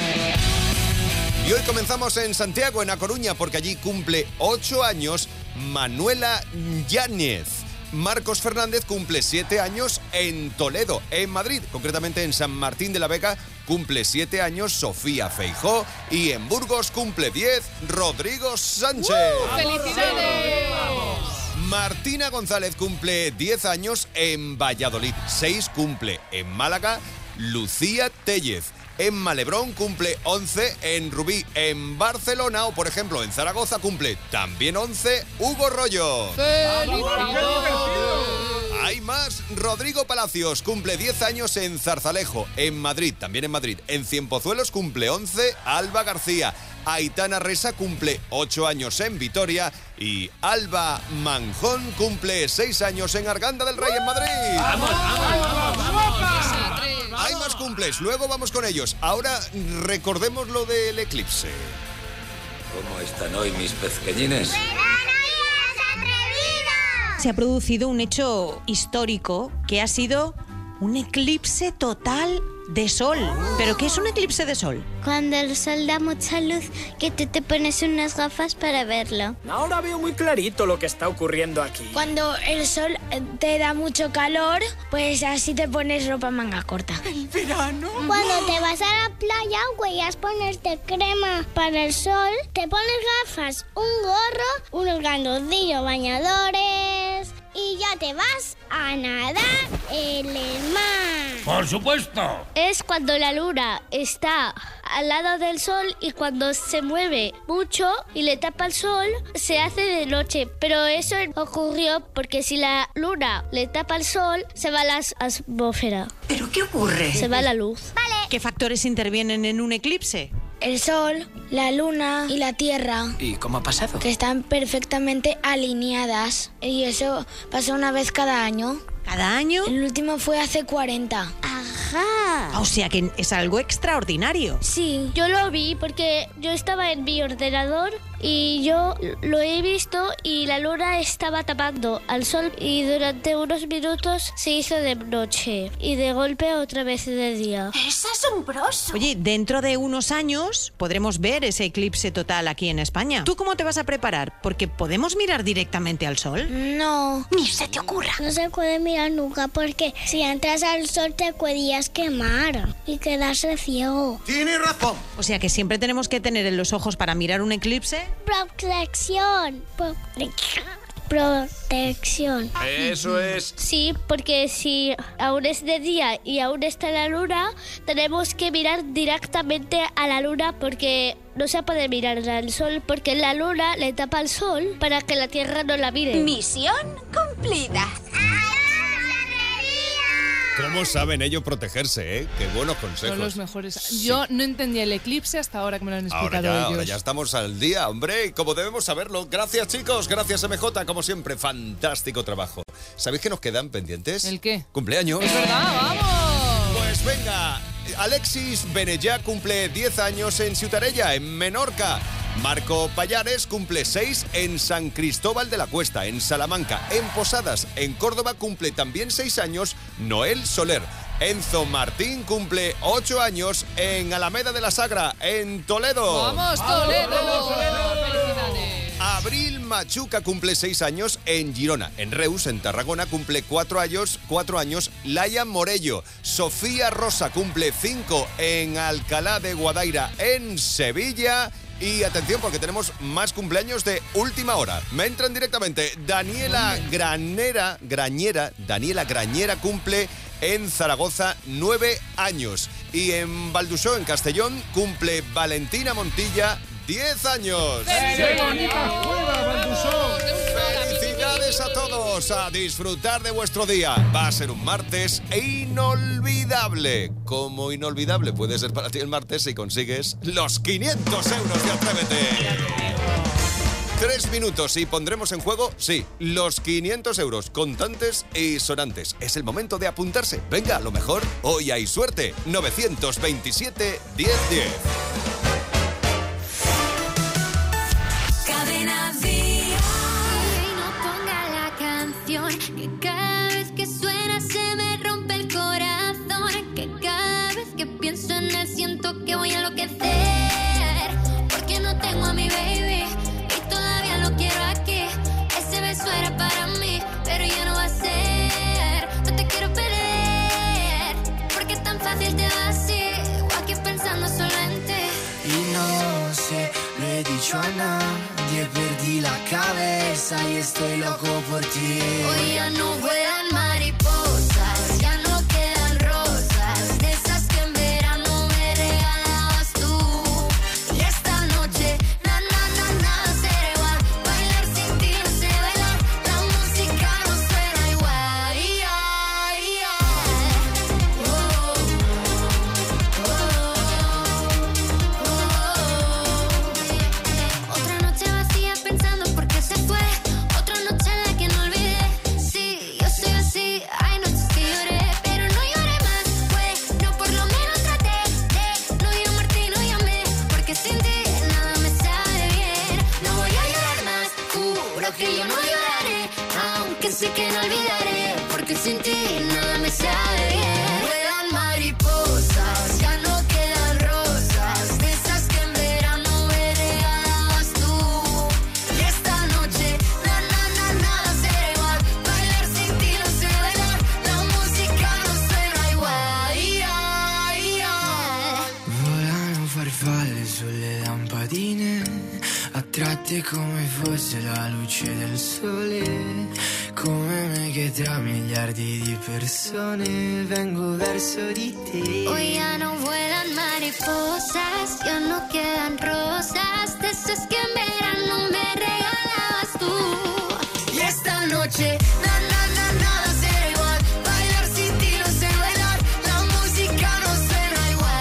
Y hoy comenzamos en Santiago, en A Coruña, porque allí cumple 8 años Manuela Yáñez. Marcos Fernández cumple 7 años en Toledo, en Madrid, concretamente en San Martín de la Vega cumple 7 años Sofía Feijó y en Burgos cumple 10 Rodrigo Sánchez. ¡Felicidades! Martina González cumple 10 años en Valladolid, 6 cumple en Málaga Lucía Tellez. En Malebrón cumple 11, en Rubí, en Barcelona o, por ejemplo, en Zaragoza cumple también 11 Hugo Rollo. ¡Felicidades! Hay más. Rodrigo Palacios cumple 10 años en Zarzalejo, en Madrid, también en Madrid. En Cienpozuelos cumple 11 Alba García. Aitana Resa cumple 8 años en Vitoria y Alba Manjón cumple 6 años en Arganda del Rey, en Madrid. ¡Vamos, vamos, vamos! Hay más cumples, luego vamos con ellos. Ahora recordemos lo del eclipse. ¿Cómo están hoy mis pezqueñines? Se ha producido un hecho histórico que ha sido un eclipse total de sol. ¿Pero qué es un eclipse de sol? Cuando el sol da mucha luz, que tú te pones unas gafas para verlo. Ahora veo muy clarito lo que está ocurriendo aquí. Cuando el sol te da mucho calor, pues así te pones ropa manga corta. ¿El verano? Cuando te vas a la playa, huellas ponerte crema para el sol, te pones gafas, un gorro, unos calzoncillos bañadores y ya te vas a nadar en el mar. ¡Por supuesto! Es cuando la luna está al lado del sol y cuando se mueve mucho y le tapa el sol, se hace de noche. Pero eso ocurrió porque si la luna le tapa el sol, se va la atmósfera. ¿Pero qué ocurre? Se va la luz. Vale. ¿Qué factores intervienen en un eclipse? El sol, la luna y la tierra. ¿Y cómo ha pasado? Que están perfectamente alineadas. Y eso pasa una vez cada año. ¿Cada año? El último fue hace 40. Ajá. O sea que es algo extraordinario. Sí, yo lo vi porque yo estaba en mi ordenador y yo lo he visto y la luna estaba tapando al sol y durante unos minutos se hizo de noche y de golpe otra vez de día. ¡Es asombroso! Oye, dentro de unos años podremos ver ese eclipse total aquí en España. ¿Tú cómo te vas a preparar? Porque ¿podemos mirar directamente al sol? No. Ni se te ocurra. No se puede mirar nunca porque si entras al sol te podías quemar y quedarse ciego. ¡Tienes razón! O sea que siempre tenemos que tener en los ojos para mirar un eclipse. Protección. Protección. Eso es. Sí, porque si aún es de día y aún está la luna, tenemos que mirar directamente a la luna porque no se puede mirar al sol porque la luna le tapa el sol para que la Tierra no la mire. Misión cumplida. ¿Cómo saben ellos protegerse, eh? Qué buenos consejos. Son los mejores. Yo no entendía el eclipse hasta ahora que me lo han explicado ellos. Ahora ya estamos al día, hombre, como debemos saberlo. Gracias, chicos. Gracias, MJ. Como siempre, fantástico trabajo. ¿Sabéis que nos quedan pendientes? ¿El qué? Cumpleaños. Es verdad, vamos. Pues venga, Alexis Benellá cumple 10 años en Ciutarella, en Menorca. Marco Payares cumple 6 en San Cristóbal de la Cuesta, en Salamanca. En Posadas, en Córdoba, cumple también 6 años Noel Soler. Enzo Martín cumple 8 años en Alameda de la Sagra, en Toledo. ¡Vamos, Toledo! ¡Felicidades! Abril Machuca cumple 6 años en Girona. En Reus, en Tarragona, cumple 4 años Laia Morello. Sofía Rosa cumple 5 en Alcalá de Guadaira, en Sevilla. Y atención porque tenemos más cumpleaños de última hora. Me entran directamente. Daniela Grañera cumple en Zaragoza 9 años. Y en Valdusó, en Castellón, cumple Valentina Montilla 10 años. ¡Qué bonita juega, Valdusó! ¡Felicidades a todos! A disfrutar de vuestro día. Va a ser un martes inolvidable. Como inolvidable puede ser para ti el martes si consigues los 500 euros de Atrévete. 3 minutos y pondremos en juego, sí, los 500 euros, contantes y sonantes. Es el momento de apuntarse. Venga, a lo mejor hoy hay suerte. 927 1010. Cadena Día. Y no ponga la canción, que cada vez que suena se me rompe el corazón. Que cada vez que pienso en él siento que voy a enloquecer. Porque no tengo a mi baby y todavía lo quiero aquí. Ese beso era para mí, pero ya no va a ser. No te quiero perder, porque tan fácil te va así. O aquí pensando solo en ti. Y no sé, lo he dicho a nadie, perdí la cabeza y estoy loco por ti. Hoy ya no vuelan mariposas, ya no quedan rosas, de esas que en verano me regalabas tú. Y esta noche, nada será igual, bailar sin ti no sé bailar, la música no suena igual. Otra noche vacía pensando por qué se fue, otra noche en la que no olvidé. Sí, yo soy así, hay noches que lloré, pero no lloré más, pues, no, por lo menos traté de no llamarte y no llamé, porque sin ti nada me sabe bien. No voy a llorar más, juro que yo no lloraré, aunque sé que no olvidaré, porque sin ti nada me sabe bien. Vuelan mariposas, ya no quedan rosas, de esas que en verano me regalabas tú. Y esta noche, nada será igual, bailar sin ti no sé bailar, la música no suena igual. Volano farfalle sulle lampadine, attratte come fosse la luce del sole, come me che tra miliardi di persone vengo verso di te. Hoy ya no vuelan mariposas, ya no quedan rosas, de esas que en verano me regalabas tú. Y esta noche, nada será igual, bailar sin ti no sé bailar, la música no suena igual.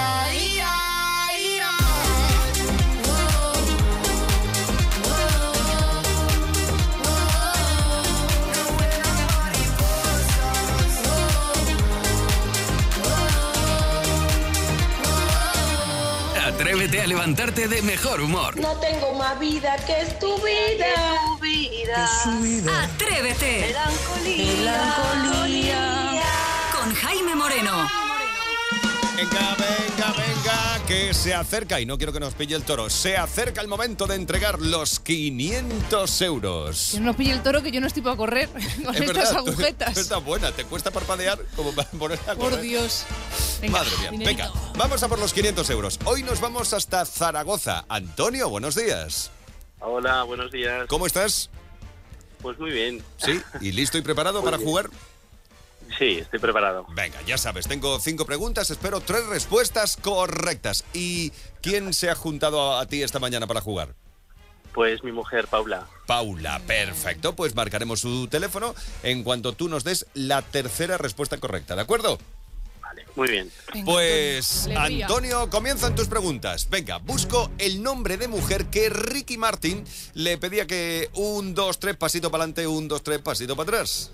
Atrévete a levantarte de mejor humor. No tengo más vida que es tu vida. Atrévete. Melancolía. Con Jaime Moreno. Venga, que se acerca, y no quiero que nos pille el toro, se acerca el momento de entregar los 500 euros. Que no nos pille el toro, que yo no estoy para correr con estas agujetas. Está buena, ¿te cuesta parpadear como para poner a correr? Por Dios. Venga, madre mía, dinerito. venga, vamos a por los 500 euros. Hoy nos vamos hasta Zaragoza. Antonio, buenos días. Hola, buenos días. ¿Cómo estás? Pues muy bien. ¿Sí? ¿Y listo y preparado Muy para bien. jugar? Sí, estoy preparado. Venga, ya sabes, tengo 5 preguntas, espero 3 respuestas correctas. ¿Y quién se ha juntado a ti esta mañana para jugar? Pues mi mujer, Paula. Paula, perfecto, pues marcaremos su teléfono en cuanto tú nos des la tercera respuesta correcta, ¿de acuerdo? Vale, muy bien. Pues, Alegría. Antonio, comienzan tus preguntas. Venga, busco el nombre de mujer que Ricky Martin le pedía que 1, 2, 3, pasito para adelante, 1, 2, 3, pasito para atrás.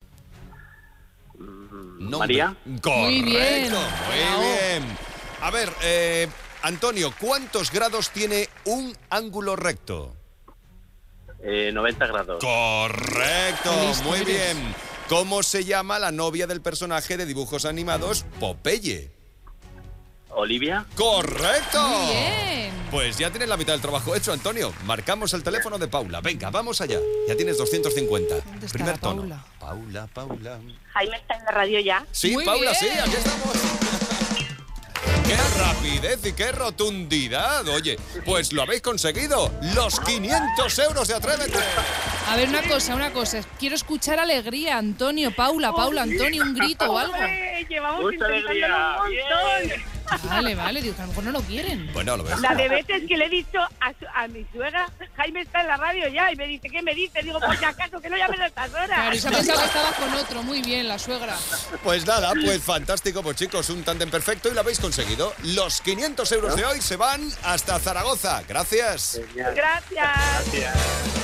Nombre. María. Correcto, Muy bien. muy bien. A ver, Antonio, ¿cuántos grados tiene un ángulo recto? 90 grados. Correcto, muy bien. ¿Cómo se llama la novia del personaje de dibujos animados Popeye? Olivia. ¡Correcto! Muy bien. Pues ya tienes la mitad del trabajo hecho, Antonio. Marcamos el teléfono de Paula. Venga, vamos allá. Ya tienes 250. Primer tono. Paula. Jaime está en la radio ya. Sí, Muy Paula, bien. sí, aquí estamos. ¡Qué rapidez y qué rotundidad! Oye, pues lo habéis conseguido. Los 500 euros de Atrévete. A ver, una cosa. Quiero escuchar alegría, Antonio, Paula, Antonio, un grito o algo. Llevamos intentándolo un montón. Vale, digo, que a lo mejor no lo quieren. Bueno, lo ves. La de veces que le he dicho a mi suegra, Jaime está en la radio ya, y me dice, ¿qué me dice? Digo, por si acaso, que no llames a estas horas. Claro, y se ha pensado que estabas con otro, muy bien, la suegra. Pues nada, pues fantástico, pues chicos, un tándem perfecto y lo habéis conseguido. Los 500 euros de hoy se van hasta Zaragoza. Gracias. Gracias.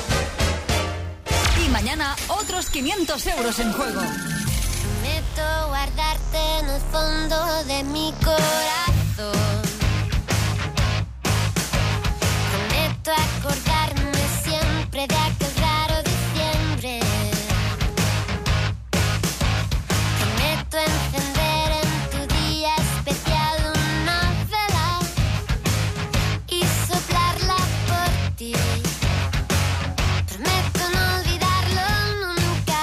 Y mañana otros 500 euros en juego. Prometo guardarte en el fondo de mi corazón. Prometo acordarme siempre de aquel raro diciembre. Prometo encender en tu día especial una vela y soplarla por ti. Prometo no olvidarlo nunca.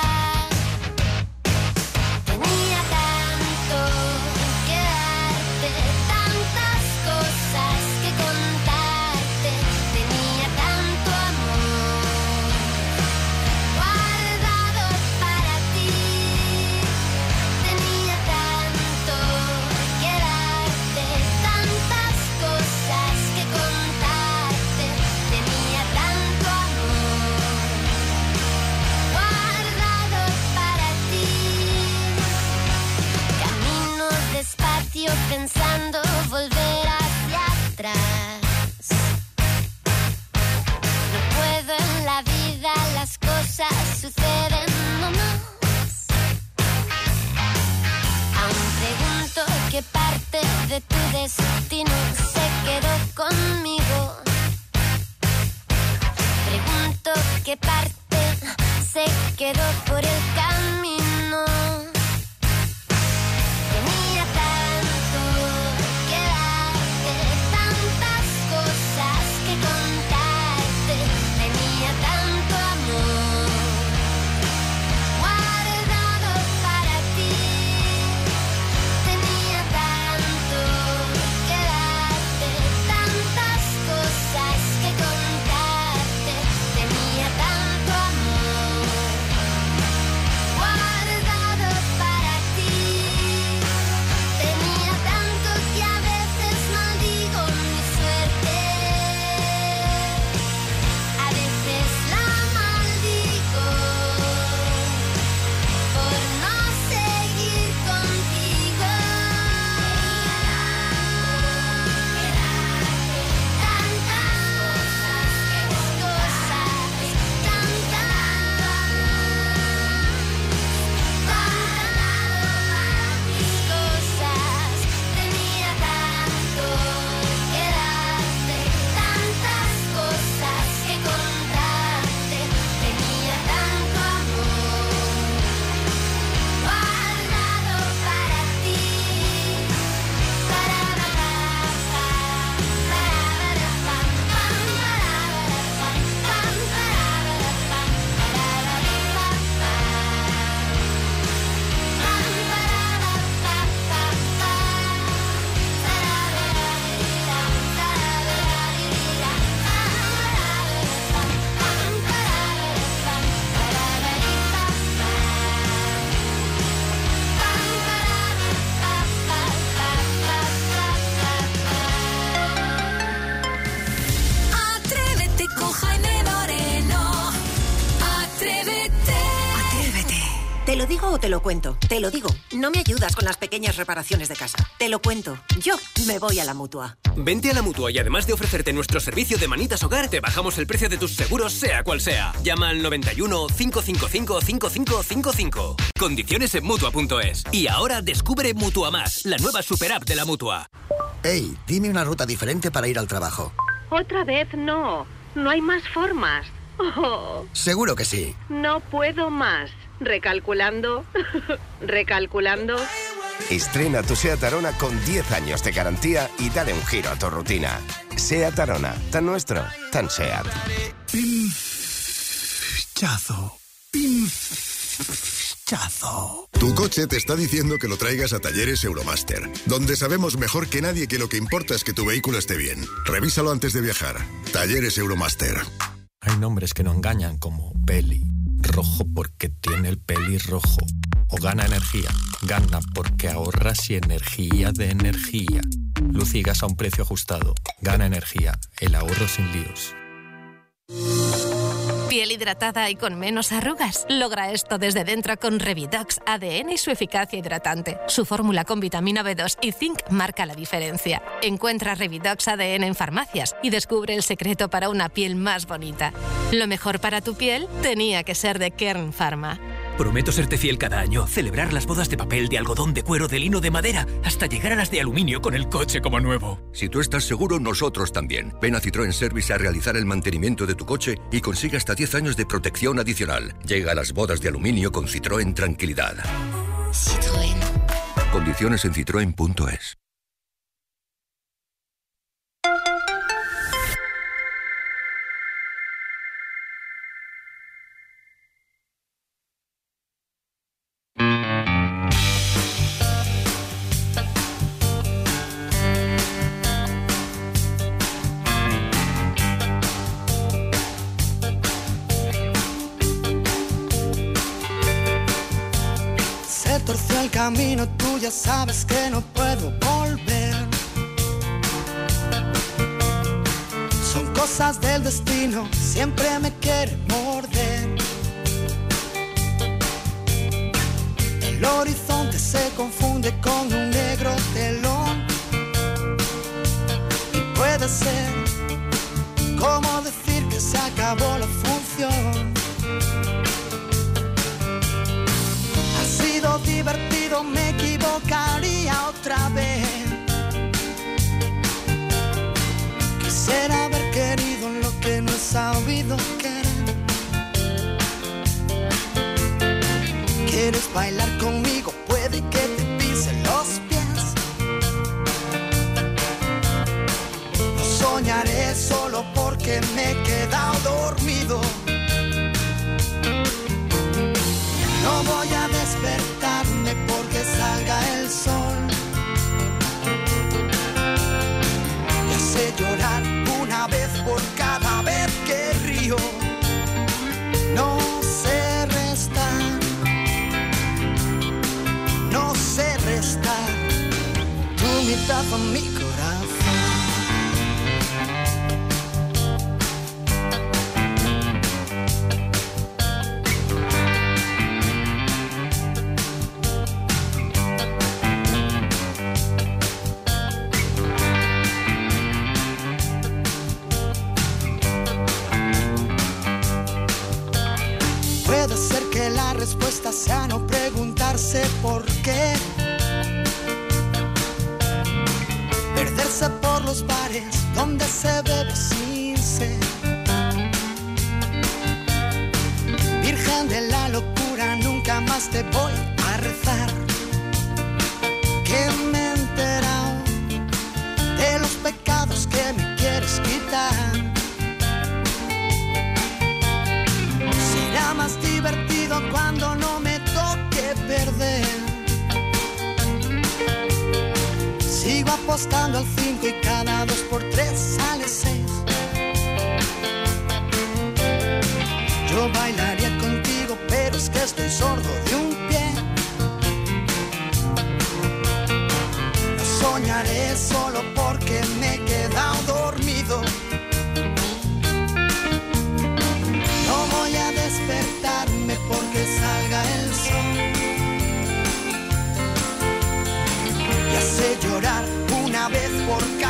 Tenía tanto que darte, tantas cosas que contarte. Tenía tanto amor guardado para ti. Tenía tanto que darte, tantas cosas que contarte. Tenía tanto amor guardado para ti. Camino despacio pensando volver hacia atrás. No puedo en la vida, las cosas suceden nomás. Aún pregunto qué parte de tu destino se quedó conmigo. Pregunto qué parte se quedó por el camino. Tenía tanto que darte, tantas cosas que contarte. Tenía tanto amor guardado para ti. Tenía tanto que darte, tantas cosas que contarte. Tenía tanto amor guardado para ti. Tenía tanto que a veces maldigo mi suerte. A veces la maldigo por no seguir contigo. Tantas cosas, tantas cosas. Tenía tanto que darte, tantas cosas que contarte. Tenía tanto amor guardado para ti. Atrévete con Jaime Moreno. Atrévete. ¿Te lo digo o te lo cuento? Te lo digo. No me ayudas con las pequeñas reparaciones de casa. Te lo cuento. Yo me voy a la Mutua. Vente a la Mutua y además de ofrecerte nuestro servicio de manitas hogar, te bajamos el precio de tus seguros, sea cual sea. Llama al 91 555 5555. Condiciones en Mutua.es. Y ahora descubre Mutua Más, la nueva super app de la Mutua. Hey, dime una ruta diferente para ir al trabajo. Otra vez no. No hay más formas. Oh, Seguro que sí. no puedo más. Recalculando. Recalculando. Estrena tu SEAT Arona con 10 años de garantía y dale un giro a tu rutina. SEAT Arona, tan nuestro, tan SEAT. Pinchazo. Pinchazo. Tu coche te está diciendo que lo traigas a Talleres Euromaster, donde sabemos mejor que nadie que lo que importa es que tu vehículo esté bien. Revísalo antes de viajar. Talleres Euromaster. Hay nombres que no engañan, como peli. Rojo porque tiene el pelirrojo. O gana energía. Gana porque ahorras y energía de energía. Luz y gas a un precio ajustado. Gana energía. El ahorro sin líos. ¿Piel hidratada y con menos arrugas? Logra esto desde dentro con Revidox ADN y su eficacia hidratante. Su fórmula con vitamina B2 y zinc marca la diferencia. Encuentra Revidox ADN en farmacias y descubre el secreto para una piel más bonita. Lo mejor para tu piel tenía que ser de Kern Pharma. Prometo serte fiel cada año, celebrar las bodas de papel, de algodón, de cuero, de lino, de madera, hasta llegar a las de aluminio con el coche como nuevo. Si tú estás seguro, nosotros también. Ven a Citroën Service a realizar el mantenimiento de tu coche y consigue hasta 10 años de protección adicional. Llega a las bodas de aluminio con Citroën Tranquilidad. Citroën. Condiciones en citroen.es. Torció el camino, tú ya sabes que no puedo volver. Son cosas del destino, siempre me quiere morder. El horizonte se confunde con un negro telón. Y puede ser como decir que se acabó la función. Divertido, me equivocaría otra vez. Quisiera haber querido lo que no he sabido querer. ¿Quieres bailar conmigo? Puede que te pise los pies. No soñaré solo porque me he quedado dormido. No voy a despertarme porque salga el sol. Ya sé llorar una vez por cada vez que río. No sé restar. No sé restar. Tu mitad con mi corazón. La respuesta sea no preguntarse por qué. Perderse por los bares donde se bebe sin sed. Virgen de la locura, nunca más te voy a rezar. Que me he enterado de los pecados que me quieres quitar. Será más divertido cuando no me toque perder. Sigo apostando al 5 y cada 2x3 sale 6. Yo bailaría contigo, pero es que estoy sordo de un pie. No soñaré solo porque me he quedado dormido. No voy a despertarme porque salga el sol. Ya sé llorar una vez por cada